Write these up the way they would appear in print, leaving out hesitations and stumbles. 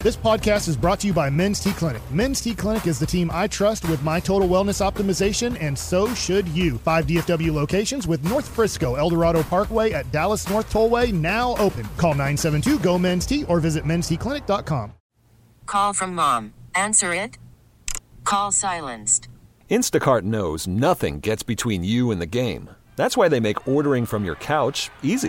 This podcast is brought to you by Men's T Clinic. Men's T Clinic is the team I trust with my total wellness optimization, and so should you. 5 DFW locations with North Frisco, El Dorado Parkway at Dallas North Tollway now open. Call 972-GO-MEN'S-T or visit mensteclinic.com. Call from mom. Answer it. Call silenced. Instacart knows nothing gets between you and the game. That's why they make ordering from your couch easy.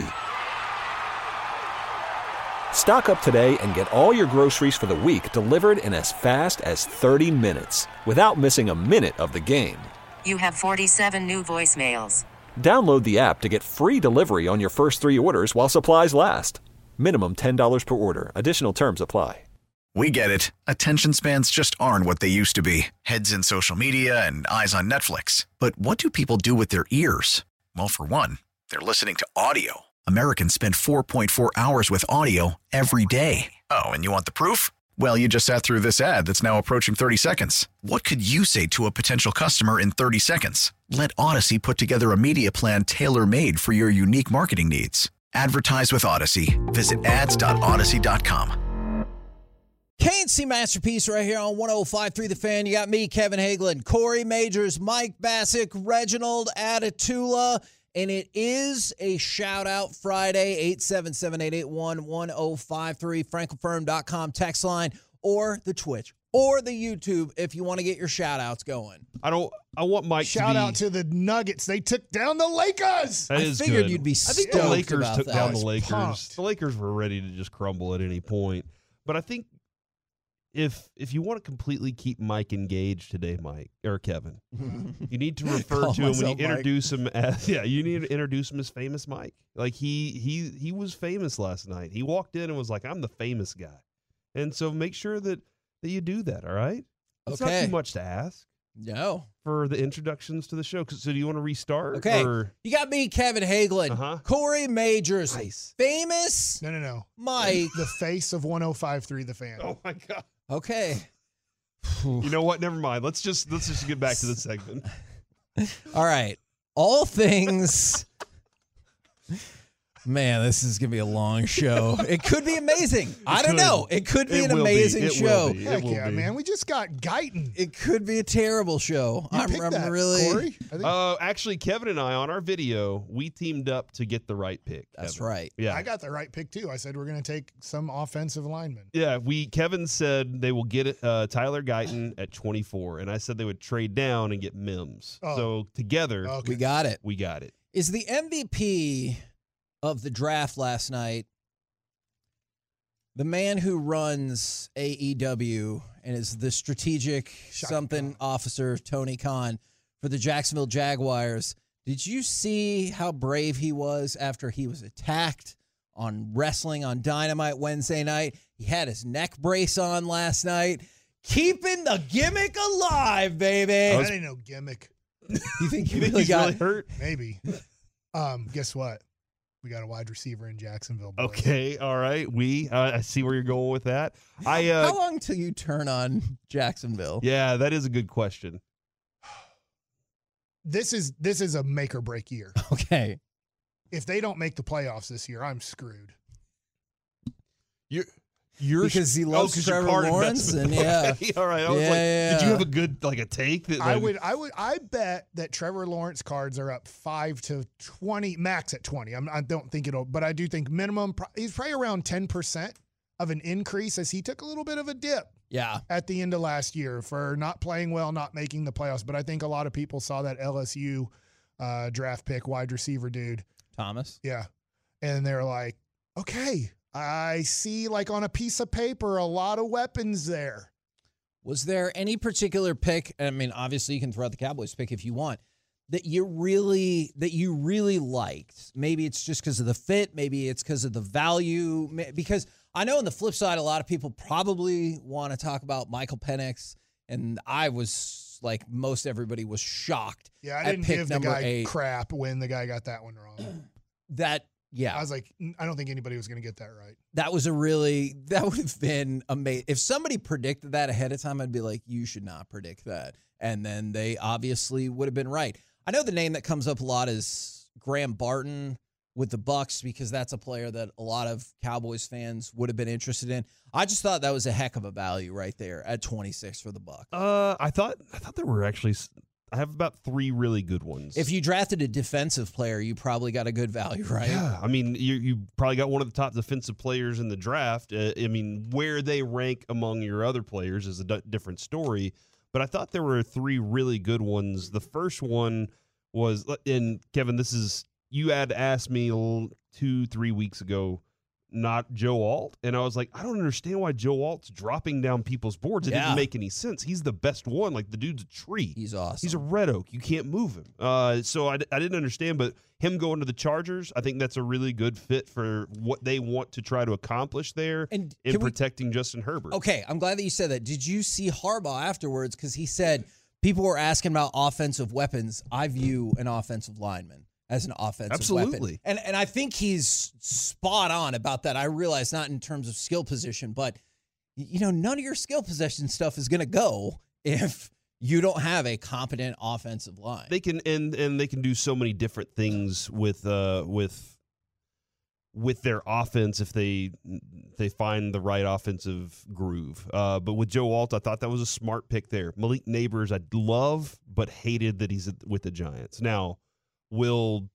Stock up today and get all your groceries for the week delivered in as fast as 30 minutes without missing a minute of the game. You have 47 new voicemails. Download the app to get free delivery on your first 3 orders while supplies last. Minimum $10 per order. Additional terms apply. We get it. Attention spans just aren't what they used to be. Heads in social media and eyes on Netflix. But what do people do with their ears? Well, for one, they're listening to audio. Americans spend 4.4 hours with audio every day. Oh, and you want the proof? Well, you just sat through this ad that's now approaching 30 seconds. What could you say to a potential customer in 30 seconds? Let Odyssey put together a media plan tailor-made for your unique marketing needs. Advertise with Odyssey. Visit ads.odyssey.com. K&C Masterpiece right here on 105.3 The Fan. You got me, Kevin Hagelin, Corey Majors, Mike Bassick, Reginald Atatula. And it is a shout-out Friday, 877-881-1053, FranklinFirm.com text line, or the Twitch, or the YouTube if you want to get your shout-outs going. I want Mike Shout out to the Nuggets. They took down the Lakers. That I is figured good. you'd be I think stoked the Lakers about took that. down I the was Lakers. pumped. The Lakers were ready to just crumble at any point. But I think if you want to completely keep Mike engaged today, Mike or Kevin, you need to refer Call to him when myself you introduce him as you need to introduce him as famous Mike. Like he was famous last night. He walked in and was like, "I'm the famous guy," and so make sure that you do that. All right, it's not Okay. too much to ask No. for the introductions to the show. So do you want to restart? Okay. Or? You got me, Kevin Hagelin, Uh-huh. Corey Majors, Nice. famous No. Mike. The face of 105.3 The Fan. Oh my God. Okay. You know what? Never mind. Let's just get back to the segment. All right. All things. Man, this is going to be a long show. It could be amazing. I don't know. It could be It an will be. amazing It show. will be. Heck It will yeah, be. man. We just got Guyton. It could be a terrible show. You picked that, really. Corey? I think Actually, Kevin and I on our video, we teamed up to get the right pick. That's Kevin. right. Yeah, I got the right pick, too. I said we're going to take some offensive linemen. yeah. Kevin said they will get Tyler Guyton at 24, and I said they would trade down and get Mims. Oh. So together, Okay. We got it. we got it. Is the MVP of the draft last night the man who runs AEW and is the strategic Shaka something Khan. officer, Tony Khan, for the Jacksonville Jaguars? Did you see how brave he was after he was attacked on Wrestling on Dynamite Wednesday night? He had his neck brace on last night. Keeping the gimmick alive, baby. That ain't no gimmick. You think he You think really he's got really hurt? Maybe. Guess what? We got a wide receiver in Jacksonville. Boys. Okay, all right. I see where you're going with that. How long till you turn on Jacksonville? Yeah, that is a good question. This is a make or break year. Okay. If they don't make the playoffs this year, I'm screwed. You're Because he loves 'cause you're Trevor card Lawrence, investment. and yeah. Okay, all right. I was Yeah, like, yeah, did you yeah. have a good a take that I bet that Trevor Lawrence cards are up 5 to 20, max at 20. I don't think but I do think minimum. He's probably around 10% of an increase as he took a little bit of a dip Yeah. at the end of last year for not playing well, not making the playoffs. But I think a lot of people saw that LSU draft pick wide receiver dude. Thomas. Yeah. And they're like, okay, I see like on a piece of paper, a lot of weapons there. Was there any particular pick? I mean, obviously you can throw out the Cowboys pick if you want, that you really liked. Maybe it's just because of the fit. Maybe it's because of the value. Because I know on the flip side, a lot of people probably want to talk about Michael Penix, and I was like most everybody was shocked. Yeah, I at didn't pick give the number guy 8. crap when the guy got that one wrong. Yeah. I was like, I don't think anybody was going to get that right. That would have been amazing. If somebody predicted that ahead of time, I'd be like, you should not predict that. And then they obviously would have been right. I know the name that comes up a lot is Graham Barton with the Bucs because that's a player that a lot of Cowboys fans would have been interested in. I just thought that was a heck of a value right there at 26 for the Bucs. I thought there were actually. I have about 3 really good ones. If you drafted a defensive player, you probably got a good value, right? Yeah, I mean, you probably got one of the top defensive players in the draft. I mean, where they rank among your other players is a different story. But I thought there were 3 really good ones. The first one was, and Kevin, you had asked me 2-3 weeks ago, not Joe Alt, and I was like, I don't understand why Joe Alt's dropping down people's boards. It didn't make any sense. He's the best one. Like, the dude's a tree. He's awesome. He's a red oak. You can't move him. So I didn't understand, but him going to the Chargers, I think that's a really good fit for what they want to try to accomplish there in protecting Justin Herbert. Okay, I'm glad that you said that. Did you see Harbaugh afterwards? Because he said people were asking about offensive weapons. I view an offensive lineman as an offensive weapon. And I think he's spot on about that. I realize not in terms of skill position, but none of your skill position stuff is going to go if you don't have a competent offensive line. They can and they can do so many different things with their offense if they find the right offensive groove. But with Joe Alt, I thought that was a smart pick there. Malik Neighbors, I love, but hated that he's with the Giants. Now, will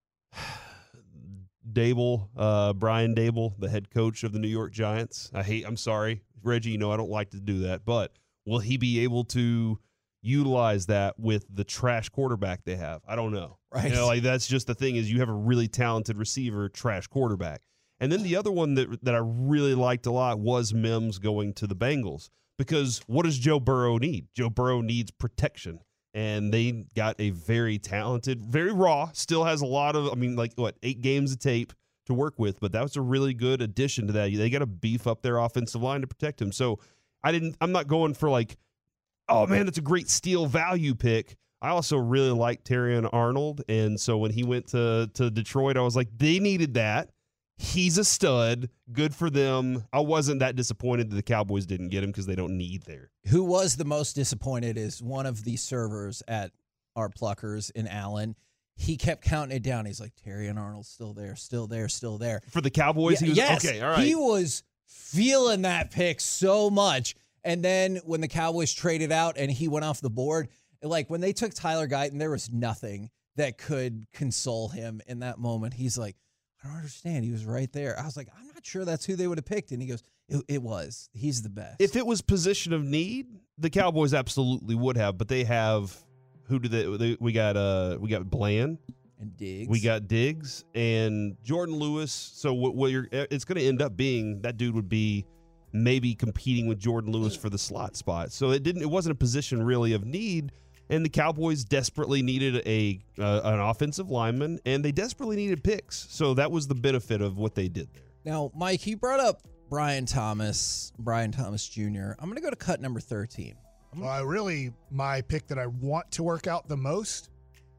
Brian Dable, the head coach of the New York Giants, I'm sorry, Reggie, I don't like to do that, but will he be able to utilize that with the trash quarterback they have? I don't know. Right. That's just the thing, is you have a really talented receiver, trash quarterback. And then the other one that I really liked a lot was Mims going to the Bengals, because what does Joe Burrow need? Joe Burrow needs protection. And they got a very talented, very raw, still has a lot of, 8 games of tape to work with, but that was a really good addition to that. They got to beef up their offensive line to protect him. So I'm not going for oh man, that's a great steal value pick. I also really like Terrion Arnold. And so when he went to Detroit, I was like, they needed that. He's a stud. Good for them. I wasn't that disappointed that the Cowboys didn't get him because they don't need there. Who was the most disappointed is one of the servers at our Pluckers in Allen. He kept counting it down. He's like, Terrion Arnold's still there, still there, still there. For the Cowboys? Yes. Okay, all right. He was feeling that pick so much. And then when the Cowboys traded out and he went off the board, when they took Tyler Guyton, there was nothing that could console him in that moment. He's like, I don't understand. He was right there. I was like, I'm not sure that's who they would have picked. And he goes, it was. He's the best. If it was position of need, the Cowboys absolutely would have. But they have, who do they we got Bland. And Diggs. We got Diggs and Jordan Lewis. So it's going to end up being, that dude would be maybe competing with Jordan Lewis for the slot spot. So it wasn't a position really of need. And the Cowboys desperately needed an offensive lineman, and they desperately needed picks. So that was the benefit of what they did there. Now, Mike, you brought up Brian Thomas Jr. I'm going to go to cut number 13. Well, my pick that I want to work out the most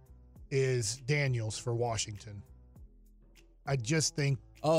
is Daniels for Washington. I just think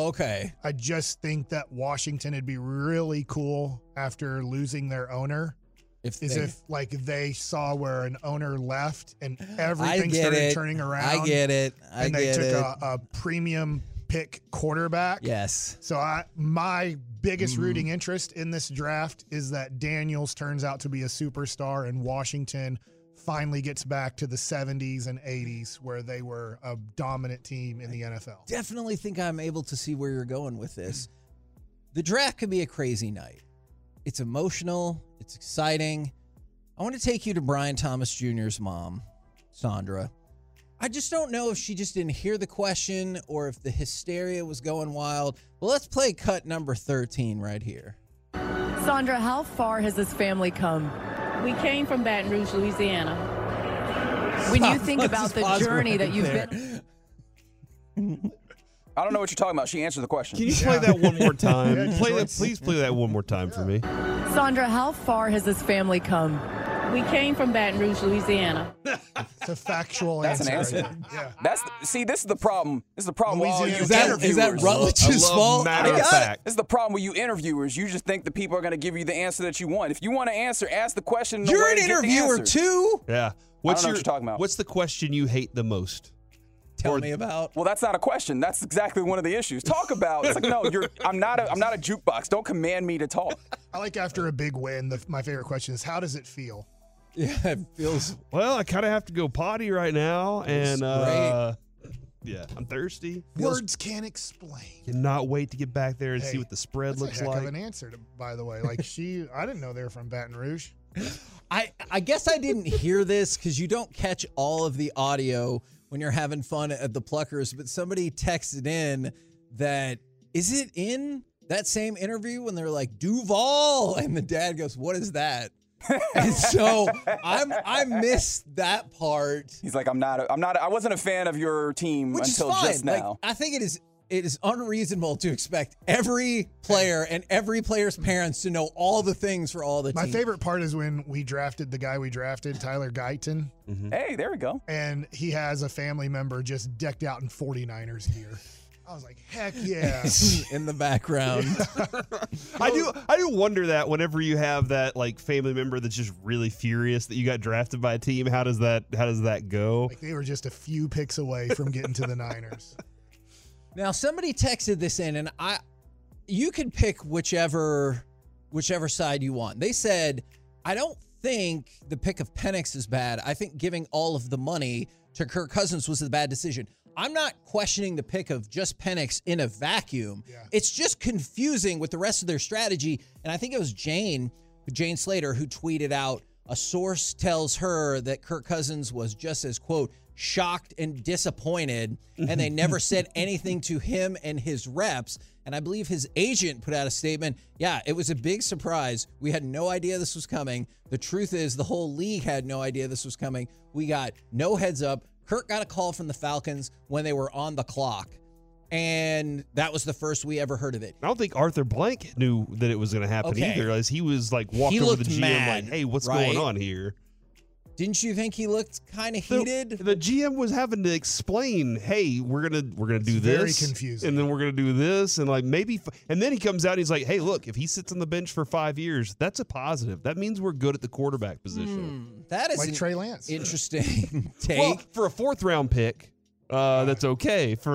that Washington would be really cool after losing their owner. If they saw where an owner left and everything started turning around. I get it. And they took a premium pick quarterback. Yes. So my biggest rooting interest in this draft is that Daniels turns out to be a superstar and Washington finally gets back to the 70s and 80s where they were a dominant team in the NFL. Definitely think I'm able to see where you're going with this. The draft could be a crazy night. It's emotional. It's exciting. I want to take you to Brian Thomas Jr.'s mom, Sandra. I just don't know if she just didn't hear the question or if the hysteria was going wild. Well, let's play cut number 13 right here. Sandra, how far has this family come? We came from Baton Rouge, Louisiana. When you think about the journey that you've been... I don't know what you're talking about. She answered the question. Can you play that one more time? Please play that one more time for me. Sandra, how far has this family come? We came from Baton Rouge, Louisiana. It's a factual answer. That's an answer. Yeah. This is the problem. This is the problem with all you interviewers. Is that Rutledge's fault? This is the problem with you interviewers. You just think the people are going to give you the answer that you want. If you want to answer, ask the question. You're an interviewer too. Yeah. I don't know what you're talking about. What's the question you hate the most? tell me about. Well, that's not a question. That's exactly one of the issues. Talk about. It's like, no, I'm not a jukebox. Don't command me to talk. I like after a big win, my favorite question is, how does it feel? Yeah, it feels. Well, I kind of have to go potty right now, and great. yeah, I'm thirsty. Words can't explain. Cannot wait to get back there and see what the spread That's looks a heck like. of an answer, by the way. Like I didn't know they were from Baton Rouge. I guess I didn't hear this because you don't catch all of the audio when you're having fun at the Pluckers, but somebody texted in that, is it in that same interview when they're like, Duval? And the dad goes, what is that? And so I missed that part. He's like, I wasn't a fan of your team Which until is fine. just now. Like, I think it is unreasonable to expect every player and every player's parents to know all the things for all the teams. My favorite part is when we drafted the guy we drafted, Tyler Guyton. Mm-hmm. Hey, there we go. And he has a family member just decked out in 49ers gear. I was like, heck yeah. In the background. I do wonder that whenever you have that like family member that's just really furious that you got drafted by a team, how does that go? Like they were just a few picks away from getting to the Niners. Now somebody texted this in, and you can pick whichever side you want. They said, I don't think the pick of Penix is bad. I think giving all of the money to Kirk Cousins was a bad decision. I'm not questioning the pick of just Penix in a vacuum. Yeah. It's just confusing with the rest of their strategy. And I think it was Jane Slater who tweeted out, a source tells her that Kirk Cousins was just as, quote, shocked and disappointed, and they never said anything to him and his reps. And I believe his agent put out a statement. Yeah, it was a big surprise. We had no idea this was coming. The truth is the whole league had no idea this was coming. We got no heads up. Kirk got a call from the Falcons when they were on the clock, and that was the first we ever heard of it. I don't think Arthur Blank knew that it was going to happen either. As he was like walked over to the GM mad, like, hey, what's going on here? Didn't you think he looked kind of heated? The GM was having to explain, hey, we're gonna do this. Very confusing. And then we're gonna do this, and like maybe, and then he comes out and he's like, hey, look, if he sits on the bench for 5 years, that's a positive. That means we're good at the quarterback position. That is like Trey Lance. Interesting take. Well, for a 4th round pick, that's okay. For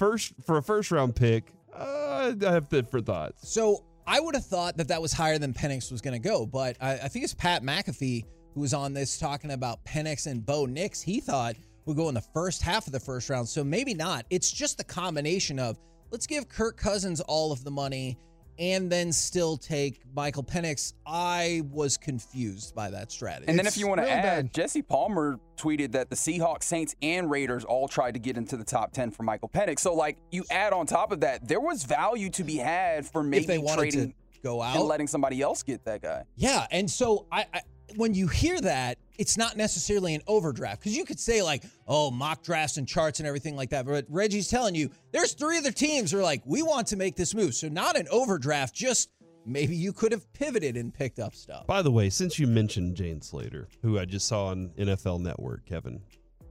a first round pick, I have different thoughts. So I would have thought that was higher than Penix was gonna go, but I think it's Pat McAfee who was on this talking about Penix and Bo Nix. He thought would go in the first half of the first round. So maybe not. It's just the combination of let's give Kirk Cousins all of the money and then still take Michael Penix. I was confused by that strategy. And then if you want to add, Jesse Palmer tweeted that the Seahawks, Saints, and Raiders all tried to get into the top 10 for Michael Penix. So, like, you add on top of that, there was value to be had for maybe if they wanted trading to go out and letting somebody else get that guy. Yeah, and so I when you hear that, it's not necessarily an overdraft, because you could say like, oh, mock drafts and charts and everything like that. But Reggie's telling you there's 3 other teams who are like, we want to make this move. So not an overdraft, just maybe you could have pivoted and picked up stuff. By the way, since you mentioned Jane Slater, who I just saw on NFL Network, Kevin,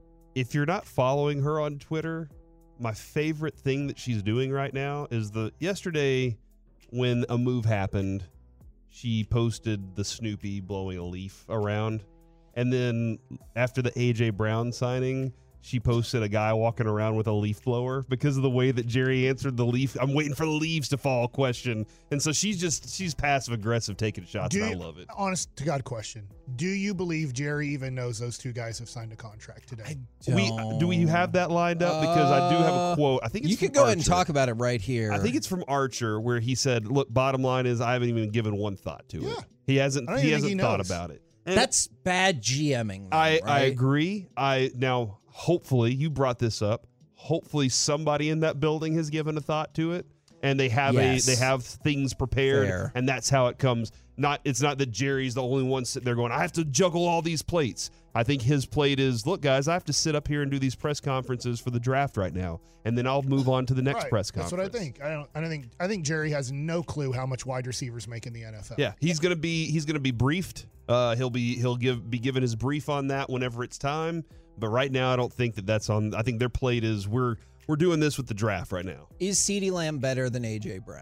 if you're not following her on Twitter, my favorite thing that she's doing right now is yesterday when a move happened, she posted the Snoopy blowing a leaf around. And then after the A.J. Brown signing, she posted a guy walking around with a leaf blower because of the way that Jerry answered the leaf. I'm waiting for the leaves to fall question. And so she's passive aggressive taking shots, and I love it. Honest to God question. Do you believe Jerry even knows those 2 guys have signed a contract today? Do we have that lined up? Because I do have a quote. I think it's you from could go ahead and Archer. talk about it right here. I think it's from Archer, where he said, look, bottom line is I haven't even given one thought to it. He hasn't thought about it. And that's bad GMing. I right? agree. Now, hopefully, you brought this up. Hopefully, somebody in that building has given a thought to it, and they have they have things prepared, and that's how it comes. It's not that Jerry's the only one sitting there going, I have to juggle all these plates. I think his plate is, look, guys, I have to sit up here and do these press conferences for the draft right now, and then I'll move on to the next press conference. That's what I think. I think Jerry has no clue how much wide receivers make in the NFL. Yeah, he's gonna be briefed. He'll be given his brief on that whenever it's time. But right now, I don't think that's on. I think their plate is we're doing this with the draft right now. Is CeeDee Lamb better than A.J. Brown?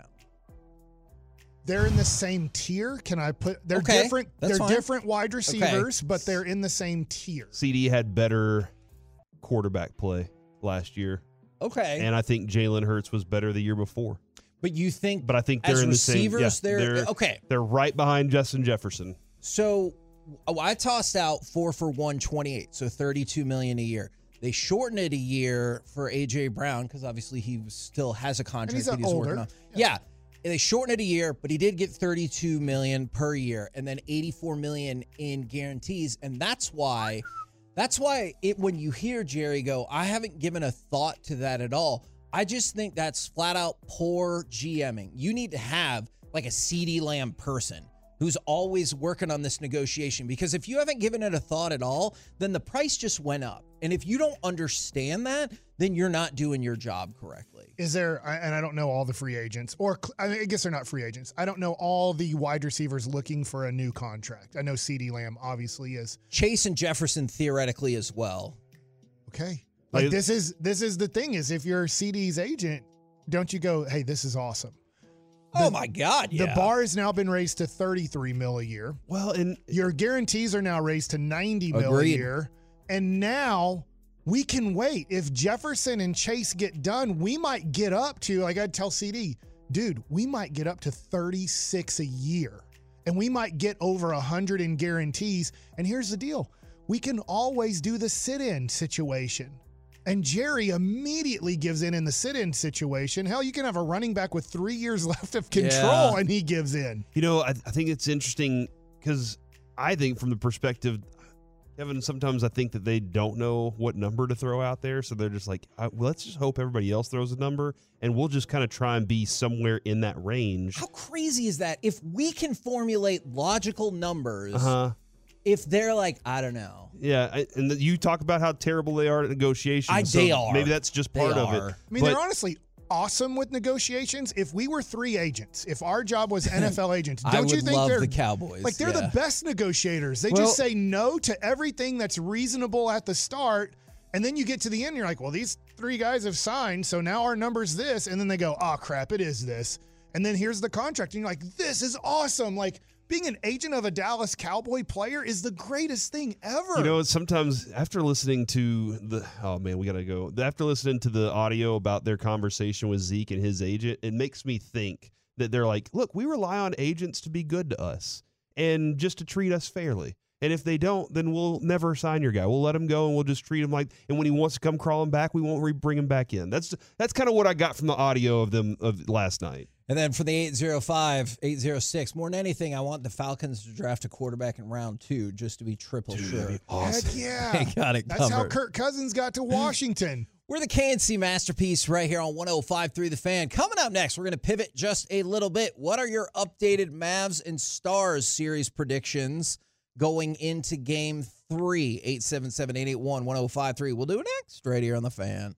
They're in the same tier. Can I put? They're different. They're different wide receivers, but they're in the same tier. CD had better quarterback play last year. Okay. And I think Jalen Hurts was better the year before. But you think? But I think they're as in the same. receivers, Yeah, they're okay. They're right behind Justin Jefferson. So I tossed out 4 for $128, so $32 million a year. They shortened it a year for A.J. Brown because obviously he still has a contract that he's working on. Yeah. And they shortened it a year, but he did get $32 million per year and then $84 million in guarantees. And that's why when you hear Jerry go, I haven't given a thought to that at all. I just think that's flat out poor GMing. You need to have like a CeeDee Lamb person who's always working on this negotiation, because if you haven't given it a thought at all, then the price just went up. And if you don't understand that, then you're not doing your job correctly. Is there, and I don't know all the free agents, or I guess they're not free agents. I don't know all the wide receivers looking for a new contract. I know CeeDee Lamb obviously is. Chase and Jefferson theoretically as well. Okay. Like this is the thing is, if you're CeeDee's agent, don't you go, hey, this is awesome. Oh my God! Yeah. The bar has now been raised to $33 million a year. Well, and your guarantees are now raised to $90 million a year. And now we can wait. If Jefferson and Chase get done, we might get up to, like I'd tell CD, dude, we might get up to 36 a year. And we might get over 100 in guarantees. And here's the deal. We can always do the sit-in situation. And Jerry immediately gives in the sit-in situation. Hell, you can have a running back with 3 years left of control, and he gives in. You know, I think it's interesting because I think from the perspective, Kevin, sometimes I think that they don't know what number to throw out there. So they're just like, well, let's just hope everybody else throws a number, and we'll just kind of try and be somewhere in that range. How crazy is that? If we can formulate logical numbers, if they're like, I don't know. Yeah, and you talk about how terrible they are at negotiations. They are. Maybe that's just part of it. I mean, they're honestly awesome with negotiations. If we were free agents, if our job was NFL agents, don't you think they're the Cowboys? Like they're the best negotiators. They just say no to everything that's reasonable at the start, and then you get to the end, and you're like, well, these 3 guys have signed, so now our number's this, and then they go, oh crap, it is this, and then here's the contract, and you're like, this is awesome, like. Being an agent of a Dallas Cowboy player is the greatest thing ever. You know, sometimes after listening to after listening to the audio about their conversation with Zeke and his agent, it makes me think that they're like, look, we rely on agents to be good to us and just to treat us fairly. And if they don't, then we'll never sign your guy. We'll let him go and we'll just treat him like, and when he wants to come crawling back, we won't bring him back in. That's kind of what I got from the audio of last night. And then for the 806, more than anything, I want the Falcons to draft a quarterback in round 2 just to be triple sure. Awesome. Heck yeah. They got it That's covered. how Kirk Cousins got to Washington. We're the KNC Masterpiece right here on 105.3 The Fan. Coming up next, we're going to pivot just a little bit. What are your updated Mavs and Stars series predictions going into Game 3? 877-881-1053. We'll do it next right here on The Fan.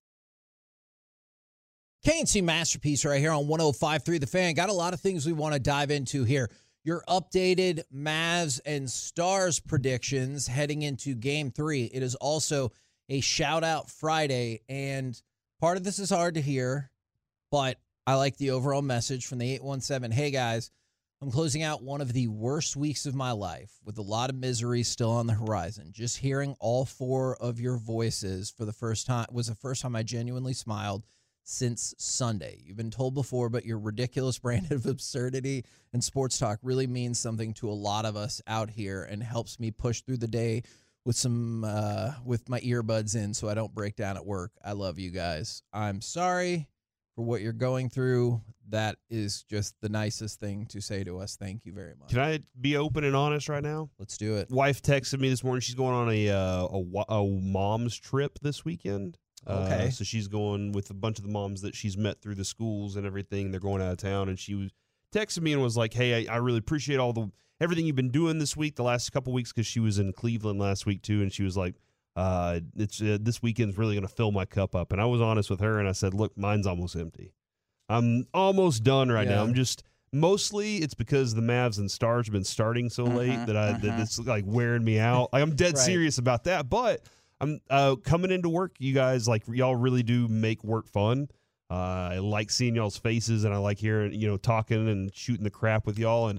KNC Masterpiece right here on 105.3 The Fan. Got a lot of things we want to dive into here. Your updated Mavs and Stars predictions heading into Game 3. It is also a shout-out Friday, and part of this is hard to hear, but I like the overall message from the 817. Hey, guys, I'm closing out one of the worst weeks of my life with a lot of misery still on the horizon. Just hearing all 4 of your voices for the first time was the first time I genuinely smiled since Sunday. You've been told before, but your ridiculous brand of absurdity and sports talk really means something to a lot of us out here and helps me push through the day with some with my earbuds in so I don't break down at work. I love you guys. I'm sorry for what you're going through. That is just the nicest thing to say to us. Thank you very much. Can I be open and honest right now? Let's do it. Wife texted me this morning. She's going on a mom's trip this weekend. Okay. So she's going with a bunch of the moms that she's met through the schools and everything. They're going out of town, and she was texting me and was like, hey, I really appreciate everything you've been doing this week, the last couple weeks, because she was in Cleveland last week too, and she was like, this weekend's really going to fill my cup up. And I was honest with her, and I said, look, mine's almost empty. I'm almost done right now. I'm just mostly it's because the Mavs and Stars have been starting so late that it's like wearing me out. I'm dead serious about that, but I'm coming into work. You guys, like, y'all really do make work fun. I like seeing y'all's faces, and I like hearing, talking and shooting the crap with y'all. And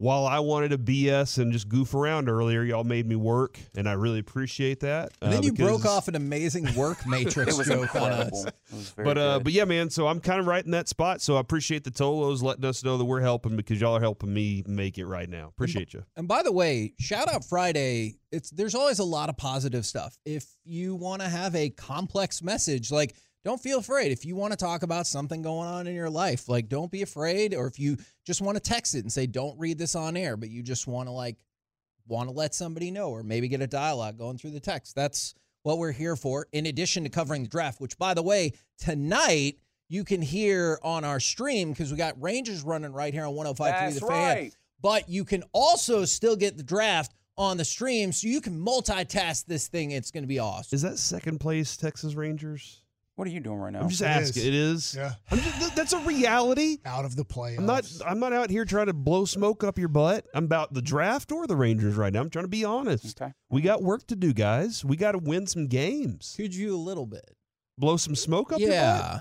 while I wanted to BS and just goof around earlier, y'all made me work, and I really appreciate that. And then you broke off an amazing work matrix joke on us. But yeah, man, so I'm kind of right in that spot, so I appreciate the Tolos letting us know that we're helping because y'all are helping me make it right now. Appreciate you. And by the way, Shout Out Friday, there's always a lot of positive stuff. If you want to have a complex message, like, don't feel afraid. If you want to talk about something going on in your life, like, don't be afraid. Or if you just want to text it and say, don't read this on air, but you just want to let somebody know, or maybe get a dialogue going through the text. That's what we're here for, in addition to covering the draft, which, by the way, tonight you can hear on our stream because we got Rangers running right here on 105.3 The Fan. But you can also still get the draft on the stream, so you can multitask this thing. It's going to be awesome. Is that second place Texas Rangers? What are you doing right now? I'm just asking. It is. Yeah. That's a reality. Out of the playoffs. I'm not out here trying to blow smoke up your butt. I'm about the draft or the Rangers right now. I'm trying to be honest. Okay. We got work to do, guys. We got to win some games. Could you a little bit? Blow some smoke up your butt? Yeah.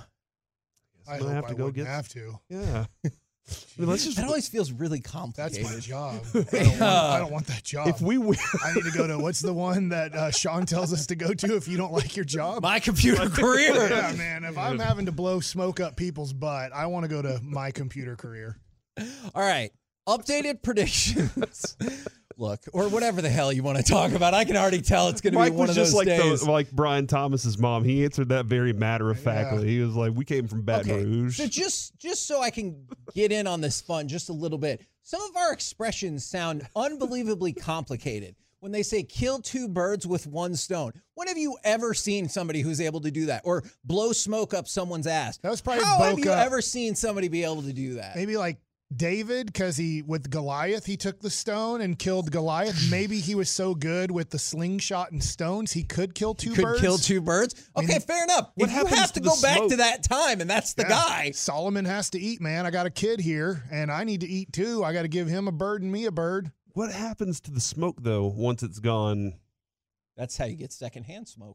I hope I wouldn't have to. Yeah. I mean, that always feels really complicated. That's my job. I don't want that job. If we win, I need to go to, what's the one that Sean tells us to go to if you don't like your job? My Computer Career. Yeah, man. If I'm having to blow smoke up people's butt, I want to go to My Computer Career. All right. Updated predictions. Look, or whatever the hell you want to talk about. I can already tell it's going to be one of those days. Like Brian Thomas's mom. He answered that very matter-of-factly. He was like, we came from Baton Rouge. So just so I can get in on this fun just a little bit, some of our expressions sound unbelievably complicated. When they say kill two birds with one stone. When have you ever seen somebody who's able to do that? Or blow smoke up someone's ass? That was probably How have you ever seen somebody be able to do that? Maybe like David, because with Goliath, he took the stone and killed Goliath. Maybe he was so good with the slingshot and stones, he could kill two birds. Could kill two birds? Okay, fair enough. If you have to go back to that time, and that's the guy. Solomon has to eat, man. I got a kid here, and I need to eat too. I got to give him a bird and me a bird. What happens to the smoke, though, once it's gone? That's how you get secondhand smoke.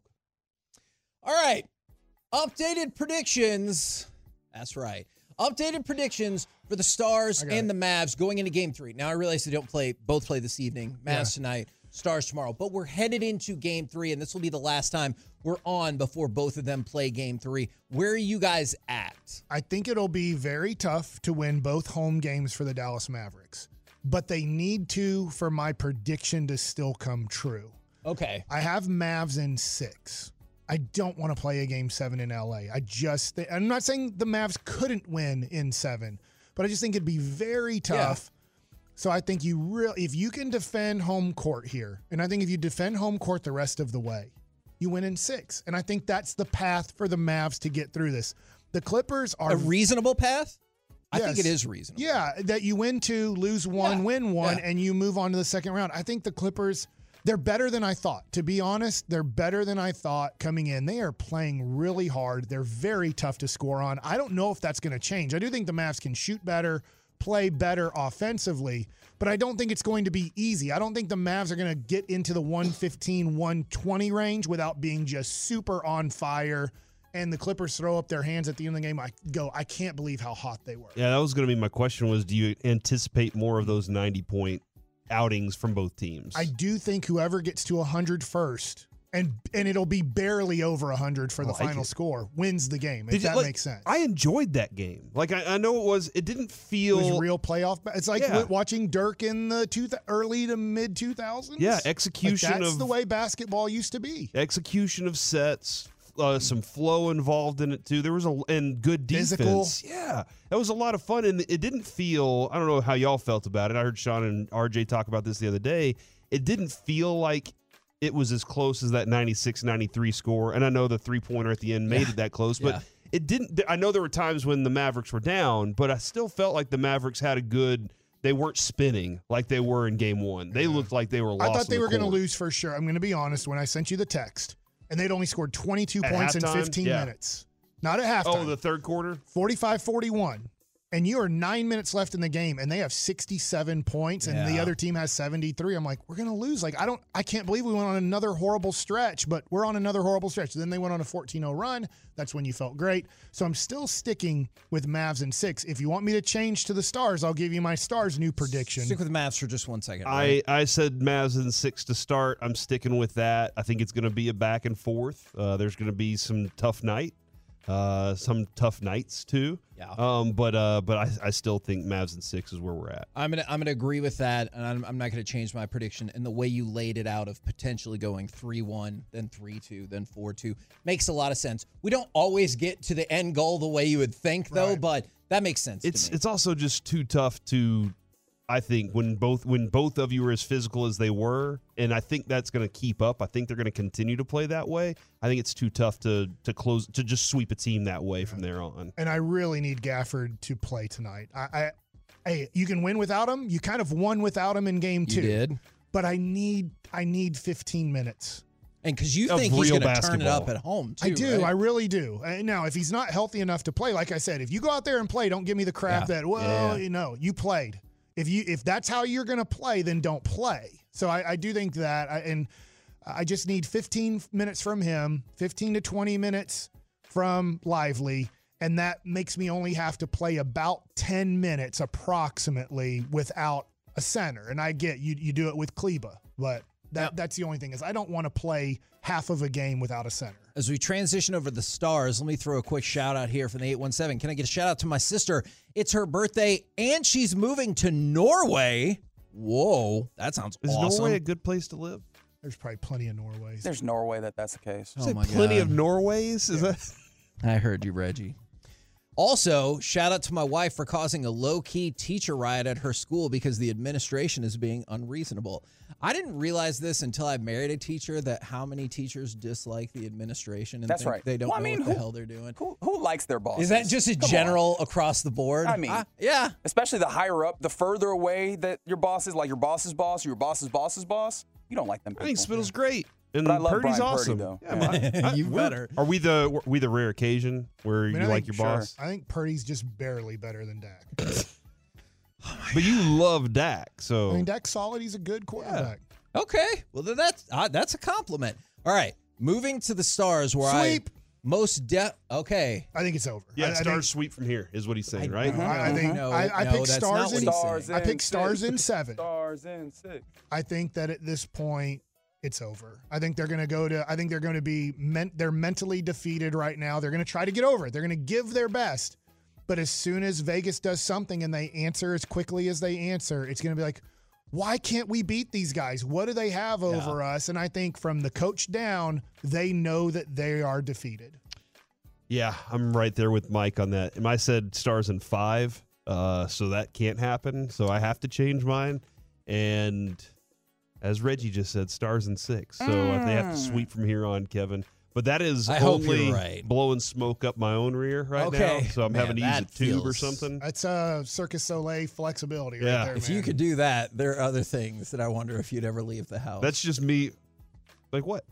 All right. Updated predictions. That's right. Updated predictions for the Stars and the Mavs going into Game 3. Now, I realize they don't both play this evening. Mavs tonight, Stars tomorrow. But we're headed into Game 3, and this will be the last time we're on before both of them play Game 3. Where are you guys at? I think it'll be very tough to win both home games for the Dallas Mavericks. But they need to for my prediction to still come true. Okay. I have Mavs in 6. I don't want to play a Game 7 in LA. I'm not saying the Mavs couldn't win in 7, but I just think it'd be very tough. Yeah. So I think if you can defend home court here, and I think if you defend home court the rest of the way, you win in 6. And I think that's the path for the Mavs to get through this. The Clippers are a reasonable path? I think it is reasonable. Yeah, that you win 2, lose 1, win 1, and you move on to the second round. I think the Clippers, they're better than I thought. To be honest, they're better than I thought coming in. They are playing really hard. They're very tough to score on. I don't know if that's going to change. I do think the Mavs can shoot better, play better offensively, but I don't think it's going to be easy. I don't think the Mavs are going to get into the 115, 120 range without being just super on fire. And the Clippers throw up their hands at the end of the game. I can't believe how hot they were. Yeah, that was going to be my question was, do you anticipate more of those 90-point outings from both teams? I do think whoever gets to 100 first, and it'll be barely over 100 for the final score, wins the game, if that makes sense. I enjoyed that game. Like, I know it didn't feel... It was real playoff. It's like watching Dirk in the early to mid-2000s. Yeah, execution of... That's the way basketball used to be. Execution of sets... some flow involved in it too. There was and good defense. Physical. Yeah, that was a lot of fun, and it didn't feel. I don't know how y'all felt about it. I heard Sean and RJ talk about this the other day. It didn't feel like it was as close as that 96-93 score, and I know the 3-pointer at the end made it that close, but it didn't. I know there were times when the Mavericks were down, but I still felt like the Mavericks had a good. They weren't spinning like they were in Game 1. They looked like they were lost. I thought they were going to lose for sure. I'm going to be honest. When I sent you the text. And they'd only scored 22 points in 15 minutes. Not at halftime. Oh, the third quarter? 45-41. and you are 9 minutes left in the game, and they have 67 points, and the Yeah. other team has 73. I'm like, we're going to lose. Like, I can't believe we went on another horrible stretch, but we're on another horrible stretch. Then they went on a 14-0 run. That's when you felt great. So I'm still sticking with Mavs in 6. If you want me to change to the Stars, I'll give you my Stars new prediction. Stick with Mavs for just 1 second. Right? I said Mavs in 6 to start. I'm sticking with that. I think it's going to be a back and forth. There's going to be some tough some tough nights too. Yeah. But I still think Mavs in 6 is where we're at. I'm gonna agree with that, and I'm not gonna change my prediction. And the way you laid it out of potentially going 3-1, then 3-2, then 4-2 makes a lot of sense. We don't always get to the end goal the way you would think, though, Right. but that makes sense. to me. It's also just too tough to. I think when both of you are as physical as they were, and I think that's going to keep up. I think they're going to continue to play that way. I think it's too tough to just sweep a team that way from there on. And I really need Gafford to play tonight. Hey, you can win without him. You kind of won without him in game 2. You did, But I need 15 minutes. and because you Of think he's real going to turn it basketball. up at home too. I do. right? I really do. Now, if he's not healthy enough to play, like I said, if you go out there and play, don't give me the crap Yeah. that, well, Yeah. you played. If that's how you're going to play, then don't play. So I do think that, and I just need 15 minutes from him, 15 to 20 minutes from Lively, and that makes me only have to play about 10 minutes approximately without a center. And I get you do it with Kleba, but that's the only thing is I don't want to play half of a game without a center. As we transition over to the Stars, let me throw a quick shout out here from the 817. Can I get a shout out to my sister? It's her birthday, and she's moving to Norway. Whoa, that sounds Is awesome. Norway a good place to live? There's probably plenty of Norways. There's Norway that's the case. Oh Is it my plenty God. of Norways? Is that? I heard you, Reggie. Also, shout out to my wife for causing a low-key teacher riot at her school because the administration is being unreasonable. I didn't realize this until I married a teacher, that how many teachers dislike the administration and That's think right. they don't Well, I know mean, what the hell they're doing. Who likes their bosses? Is that just a Come on. general across the board? I mean, yeah. especially the higher up, the further away that your boss is, like your boss's boss, or your boss's boss's boss, you don't like them people. I think Spittle's great. And But I love Purdy's Brian Purdy, awesome. though. Yeah, You we're- better. Are we the rare occasion where I mean, you I like think- your boss? I think Purdy's just barely better than Dak. But you love Dak, so I mean, Dak's solid. He's a good quarterback. Okay. Well, then that's a compliment. All right. Moving to the Stars where Sweep. Okay. I think it's over. yeah, I Stars sweep from here is what he's saying, right? I think No, I no, picked that's Stars not what in. he's saying. Stars I picked in Stars six. in 7. Stars in 6. I think that at this point it's over. I think they're going to I think they're going to be they're mentally defeated right now. They're going to try to get over it. They're going to give their best. But as soon as Vegas does something and they answer as quickly as they answer, it's going to be like, why can't we beat these guys? What do they have over us? And I think from the coach down, they know that they are defeated. Yeah, I'm right there with Mike on that. And I said Stars in 5, so that can't happen. So I have to change mine. And as Reggie just said, Stars in 6. So they have to sweep from here on, Kevin. But that is I hope only you're right. blowing smoke up my own rear right Okay. now. So I'm Man, having to use a that tube or feels- something. That's Circus Soleil flexibility Yeah. right there, If man. you could do that, there are other things that I wonder if you'd ever leave the house. That's just me. Like what?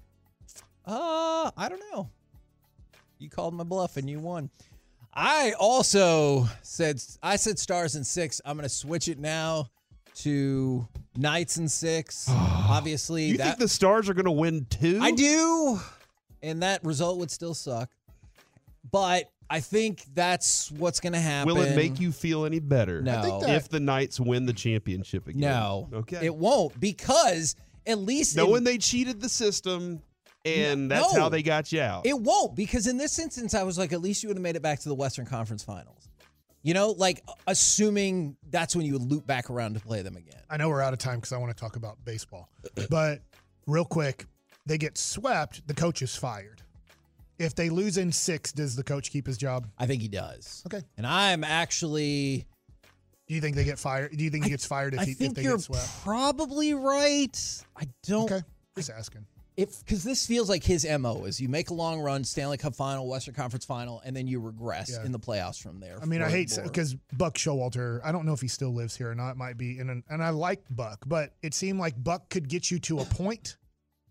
I don't know. You called my bluff and you won. I also said Stars in 6. I'm going to switch it now to Knights in 6. Obviously, You think the Stars are going to win 2? I do, and that result would still suck. But I think that's what's going to happen. Will it make you feel any better? No. I think that- If the Knights win the championship again? No. Okay. It won't, because at least Knowing they cheated the system, and that's No. how they got you out. It won't, because in this instance, I was like, at least you would have made it back to the Western Conference Finals. You know, like assuming that's when you would loop back around to play them again. I know we're out of time because I want to talk about baseball. But real quick, they get swept, the coach is fired. If they lose in 6, does the coach keep his job? I think he does. Okay. And I'm actually. Do you think they get fired? Do you think he gets fired if I they think get you're swept? probably right. I don't. Okay. Just asking. Because this feels like his MO is you make a long run, Stanley Cup final, Western Conference final, and then you regress Yeah. in the playoffs from there. I mean, I for hate more. because Buck Showalter, I don't know if he still lives here or not. It might be. And I like Buck, but it seemed like Buck could get you to a point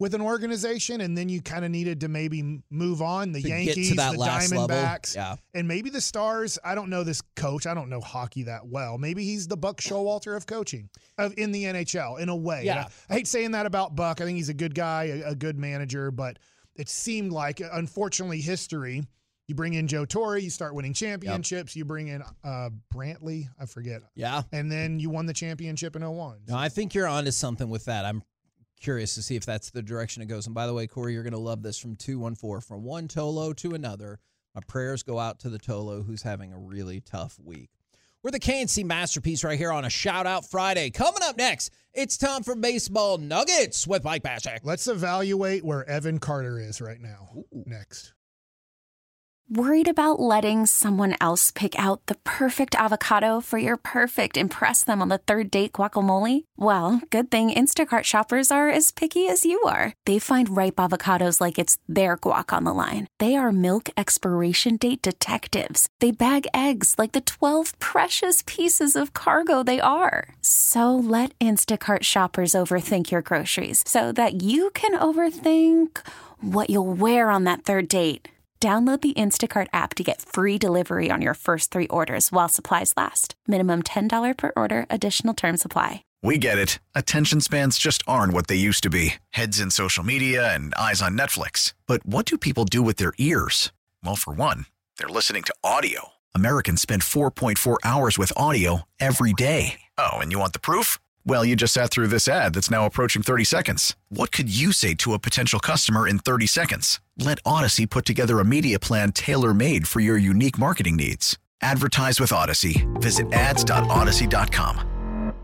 with an organization, and then you kind of needed to maybe move on. The To get to Yankees, that the last level. Diamondbacks, Yeah. and maybe the Stars. I don't know this coach. I don't know hockey that well. Maybe he's the Buck Showalter of coaching in the NHL in a way. Yeah. I hate saying that about Buck. I think he's a good guy, a good manager, but it seemed like, unfortunately, history. You bring in Joe Torre, you start winning championships. Yep. You bring in Brantley, I forget. Yeah. And then you won the championship in 01. No, I think you're onto something with that. I'm curious to see if that's the direction it goes. And by the way, Corey, you're going to love this from 214. From one Tolo to another, my prayers go out to the Tolo who's having a really tough week. We're the KNC Masterpiece right here on a Shout Out Friday. Coming up next, it's time for Baseball Nuggets with Mike Baschak. Let's evaluate where Evan Carter is right now. Next. Worried about letting someone else pick out the perfect avocado for your perfect impress them on the third date guacamole? Well, good thing Instacart shoppers are as picky as you are. They find ripe avocados like it's their guac on the line. They are milk expiration date detectives. They bag eggs like the 12 precious pieces of cargo they are. So let Instacart shoppers overthink your groceries so that you can overthink what you'll wear on that third date. Download the Instacart app to get free delivery on your first 3 orders while supplies last. Minimum $10 per order. Additional terms apply. We get it. Attention spans just aren't what they used to be. Heads in social media and eyes on Netflix. But what do people do with their ears? Well, for one, they're listening to audio. Americans spend 4.4 hours with audio every day. Oh, and you want the proof? Well, you just sat through this ad that's now approaching 30 seconds. What could you say to a potential customer in 30 seconds? Let Odyssey put together a media plan tailor-made for your unique marketing needs. Advertise with Odyssey. Visit ads.odyssey.com.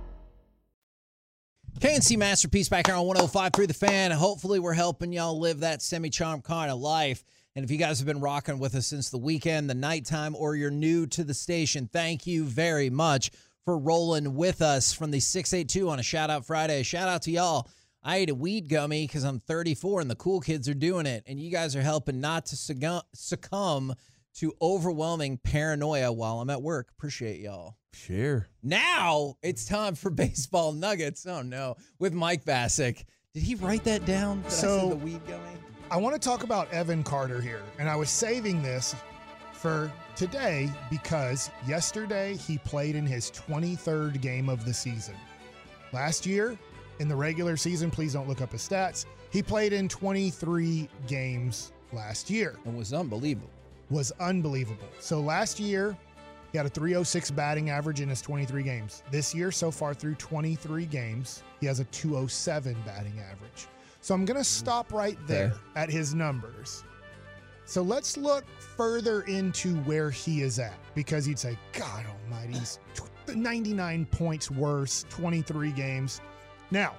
KNC Masterpiece back here on 105.3 The Fan. Hopefully we're helping y'all live that semi-charmed kind of life. And if you guys have been rocking with us since the weekend, the nighttime, or you're new to the station, thank you very much for rolling with us from the 682 on a Shout Out Friday. Shout out to y'all. I ate a weed gummy because I'm 34 and the cool kids are doing it. And you guys are helping not to succumb to overwhelming paranoia while I'm at work. Appreciate y'all. Sure. Now it's time for Baseball Nuggets. Oh, no. With Mike Baschak. Did he write that down? That I said the weed gummy? I want to talk about Evan Carter here. And I was saving this for today because yesterday he played in his 23rd game of the season. Last year, in the regular season, please don't look up his stats, he played in 23 games last year. And was unbelievable. So last year, he had a .306 batting average in his 23 games. This year, so far through 23 games, he has a .207 batting average. So I'm going to stop right there at his numbers. So let's look further into where he is at, because you'd say, God almighty, he's 99 points worse, 23 games. Now,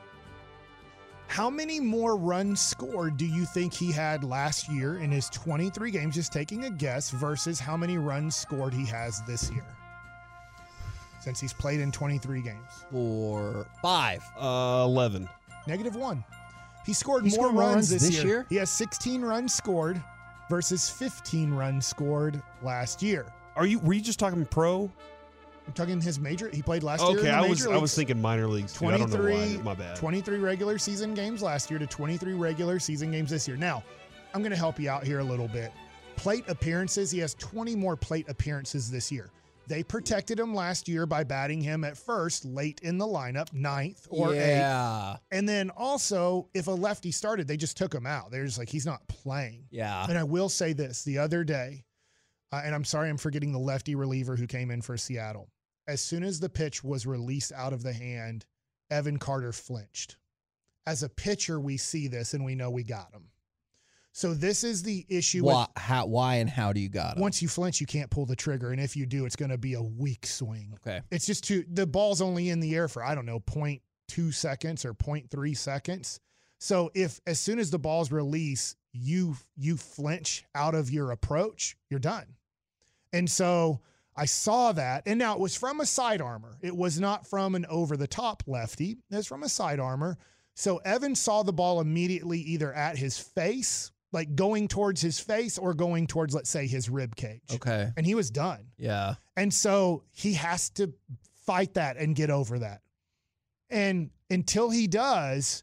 how many more runs scored do you think he had last year in his 23 games, just taking a guess, versus how many runs scored he has this year? Since he's played in 23 games. 4, 5. 11. -1. He scored more runs this year. He has 16 runs scored versus 15 runs scored last year. Were you just talking pro? I'm talking his major. He played last year in the I major was thinking minor leagues. 23, I don't know why. My bad. 23 regular season games last year to 23 regular season games this year. Now, I'm going to help you out here a little bit. Plate appearances. He has 20 more plate appearances this year. They protected him last year by batting him at first, late in the lineup, 9th or 8th. And then also, if a lefty started, they just took him out. They're just like, he's not playing. Yeah. And I will say this, the other day, and I'm sorry I'm forgetting the lefty reliever who came in for Seattle. As soon as the pitch was released out of the hand, Evan Carter flinched. As a pitcher, we see this and we know we got him. So this is the issue. Why and how do you got him? Once you flinch, you can't pull the trigger. And if you do, it's going to be a weak swing. Okay. It's just the ball's only in the air for, 0.2 seconds or 0.3 seconds. So if as soon as the ball's released, you flinch out of your approach, you're done. And so I saw that. And now it was from a side armor. It was not from an over-the-top lefty. It was from a side armor. So Evan saw the ball immediately either at his face, like going towards his face, or going towards, let's say, his rib cage. Okay. And he was done. Yeah. And so he has to fight that and get over that. And until he does,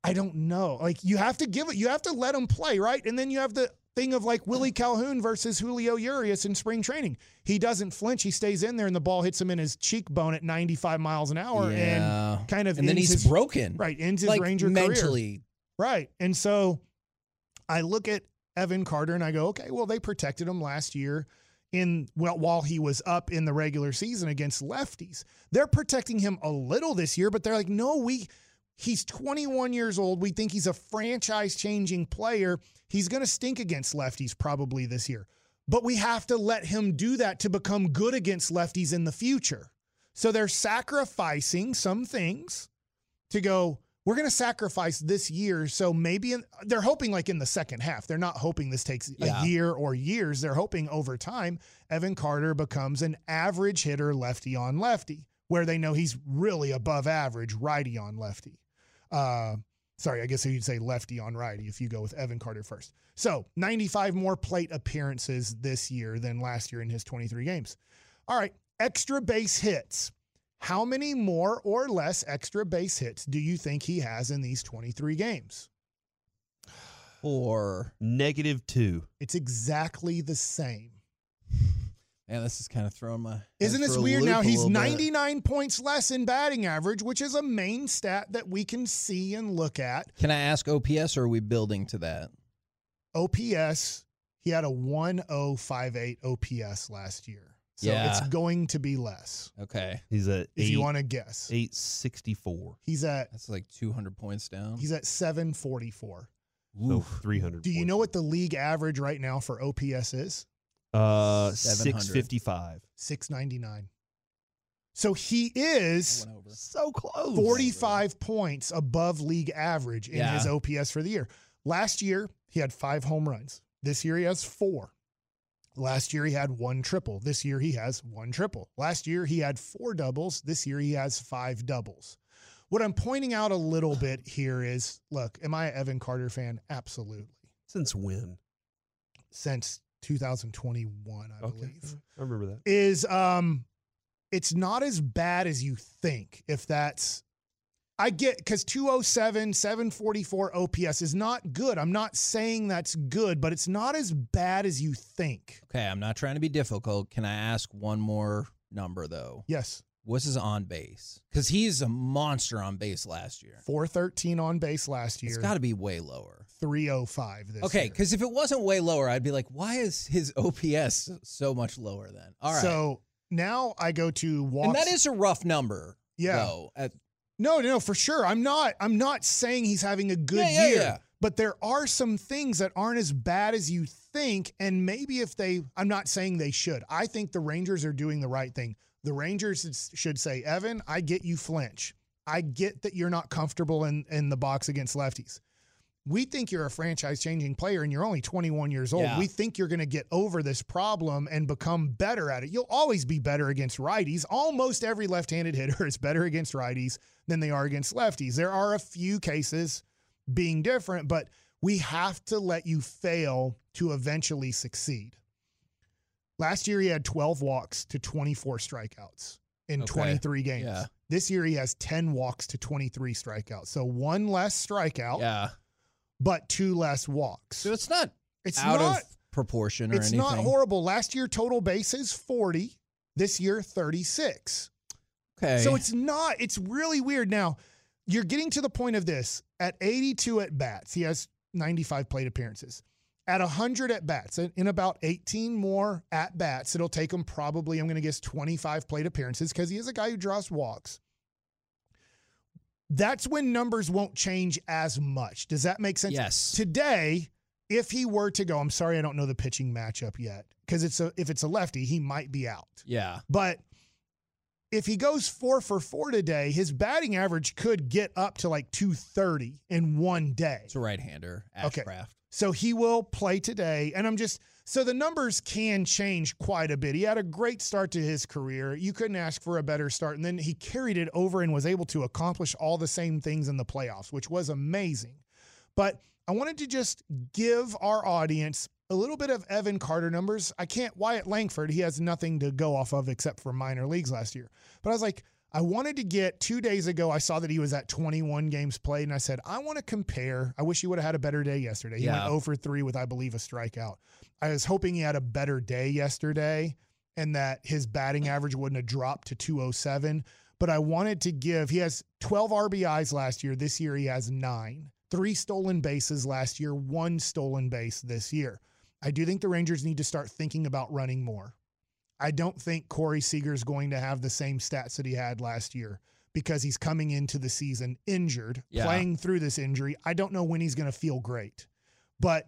I don't know. Like, you have to let him play, right? And then you have the thing of like Willie Calhoun versus Julio Urias in spring training. He doesn't flinch. He stays in there, and the ball hits him in his cheekbone at 95 miles an hour, and kind of and then he's broken. Right, ends his like Ranger mentally. career. Right, and so I look at Evan Carter and I go, okay, well, they protected him last year while he was up in the regular season against lefties. They're protecting him a little this year, but they're like, no, he's 21 years old. We think he's a franchise-changing player. He's going to stink against lefties probably this year. But we have to let him do that to become good against lefties in the future. So they're sacrificing some things to go, we're going to sacrifice this year. So maybe they're hoping like in the second half. They're not hoping this takes a year or years. They're hoping over time, Evan Carter becomes an average hitter lefty on lefty, where they know he's really above average righty on lefty. Sorry, I guess you'd say lefty on righty if you go with Evan Carter first. So 95 more plate appearances this year than last year in his 23 games. All right, extra base hits. How many more or less extra base hits do you think he has in these 23 games? Or -2. It's exactly the same. Man, this is kind of throwing my... Isn't this weird? Now, he's 99 points less in batting average, which is a main stat that we can see and look at. Can I ask OPS, or are we building to that? OPS, he had a 1.058 OPS last year. So it's going to be less. Okay. He's at if you want to guess. 864. That's like 200 points down. He's at 744. So 300. Do you know what the league average right now for OPS is? 655. 699. So he is so close. 45 points above league average in his OPS for the year. Last year, he had 5 home runs. This year, he has 4. Last year, he had 1 triple. This year, he has 1 triple. Last year, he had 4 doubles. This year, he has 5 doubles. What I'm pointing out a little bit here is, look, am I an Evan Carter fan? Absolutely. Since when? Since 2021, I believe. I remember that. Is it's not as bad as you think, if that's... I get, because 207, 744 OPS is not good. I'm not saying that's good, but it's not as bad as you think. Okay, I'm not trying to be difficult. Can I ask one more number, though? Yes. What's his on base? Because he's a monster on base last year. 413 on base last year. It's got to be way lower. 305 this year. Okay, because if it wasn't way lower, I'd be like, why is his OPS so much lower then? All right. So now I go to walks. And that is a rough number. Yeah. Though, No, for sure. I'm not saying he's having a good year. Yeah. But there are some things that aren't as bad as you think, and maybe I'm not saying they should. I think the Rangers are doing the right thing. The Rangers should say, Evan, I get you flinch. I get that you're not comfortable in the box against lefties. We think you're a franchise-changing player, and you're only 21 years old. Yeah. We think you're going to get over this problem and become better at it. You'll always be better against righties. Almost every left-handed hitter is better against righties than they are against lefties. There are a few cases being different, but we have to let you fail to eventually succeed. Last year, he had 12 walks to 24 strikeouts in 23 games. Yeah. This year, he has 10 walks to 23 strikeouts. So 1 less strikeout. Yeah. But 2 less walks. So it's not out of proportion or anything. It's not horrible. Last year, total bases, 40. This year, 36. Okay. So it's really weird. Now, you're getting to the point of this. At 82 at-bats, he has 95 plate appearances. At 100 at-bats, in about 18 more at-bats, it'll take him probably, I'm going to guess, 25 plate appearances because he is a guy who draws walks. That's when numbers won't change as much. Does that make sense? Yes. Today, if he were to go, I'm sorry I don't know the pitching matchup yet, because if it's a lefty, he might be out. Yeah. But if he goes 4 for 4 today, his batting average could get up to like 230 in one day. It's a right-hander, Ashcraft. Okay. So he will play today, and so the numbers can change quite a bit. He had a great start to his career. You couldn't ask for a better start, and then he carried it over and was able to accomplish all the same things in the playoffs, which was amazing. But I wanted to just give our audience a little bit of Evan Carter numbers. Wyatt Langford, he has nothing to go off of except for minor leagues last year. But I was like, I wanted to get 2 days ago, I saw that he was at 21 games played, and I said, I want to compare. I wish he would have had a better day yesterday. He went 0 for 3 with, I believe, a strikeout. I was hoping he had a better day yesterday and that his batting average wouldn't have dropped to 207. But I wanted to give, he has 12 RBIs last year. This year he has 9. 3 stolen bases last year, 1 stolen base this year. I do think the Rangers need to start thinking about running more. I don't think Corey Seager is going to have the same stats that he had last year because he's coming into the season injured, playing through this injury. I don't know when he's going to feel great. But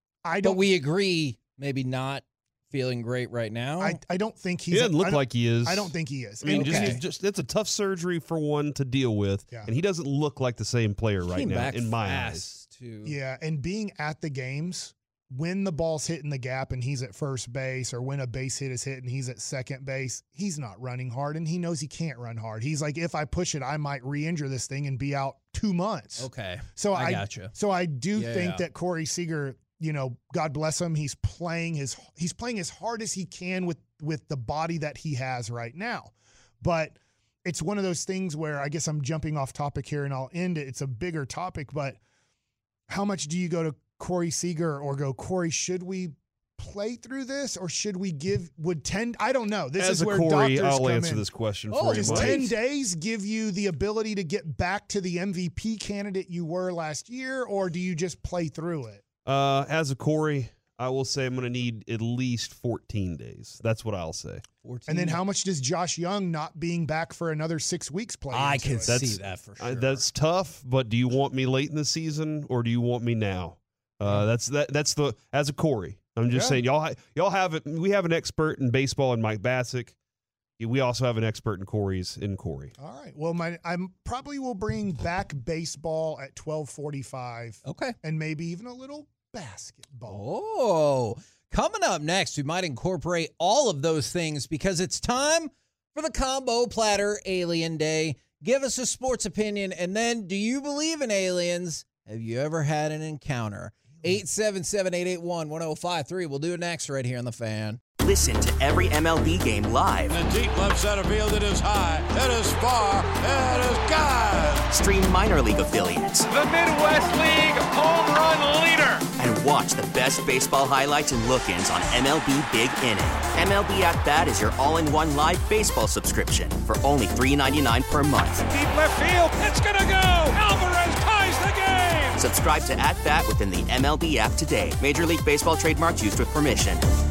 we agree, maybe not feeling great right now. I don't think he doesn't look like he is. I don't think he is. I mean, just it's a tough surgery for one to deal with, and he doesn't look like the same player right now in my eyes. Yeah, and being at the games, when the ball's hitting the gap and he's at first base, or when a base hit is hit and he's at second base, he's not running hard, and he knows he can't run hard. He's like, if I push it, I might re-injure this thing and be out 2 months. Okay, so I gotcha. So I do think that Corey Seager, God bless him, he's playing as hard as he can with the body that he has right now. But it's one of those things where I guess I'm jumping off topic here and I'll end it. It's a bigger topic, but how much do you go to Corey Seager or go, Corey, should we play through this or should we I don't know. This is where Corey, doctors I'll come answer in. this question for you, Does Mike. 10 days give you the ability to get back to the MVP candidate you were last year, or do you just play through it? As a Corey, I will say I'm going to need at least 14 days. That's what I'll say. 14. And then how much does Josh Young not being back for another 6 weeks play? I can see that for sure. That's tough, but do you want me late in the season or do you want me now? That's the as a Corey. I'm just saying y'all have it. We have an expert in baseball in Mike Bassick. We also have an expert in Corey. All right. Well, I probably will bring back baseball at 12:45. Okay. And maybe even a little basketball. Oh, coming up next, we might incorporate all of those things because it's time for the Combo Platter Alien Day. Give us a sports opinion, and then do you believe in aliens? Have you ever had an encounter? 877-881-1053. We'll do it next right here on The Fan. Listen to every MLB game live. In the deep left center field, it is high, it is far, it is gone. Stream minor league affiliates. The Midwest League home run leader. And watch the best baseball highlights and look-ins on MLB Big Inning. MLB At Bat is your all-in-one live baseball subscription for only $3.99 per month. Deep left field, it's gonna go. Alvarez ties the game. Subscribe to At Bat within the MLB app today. Major League Baseball trademarks used with permission.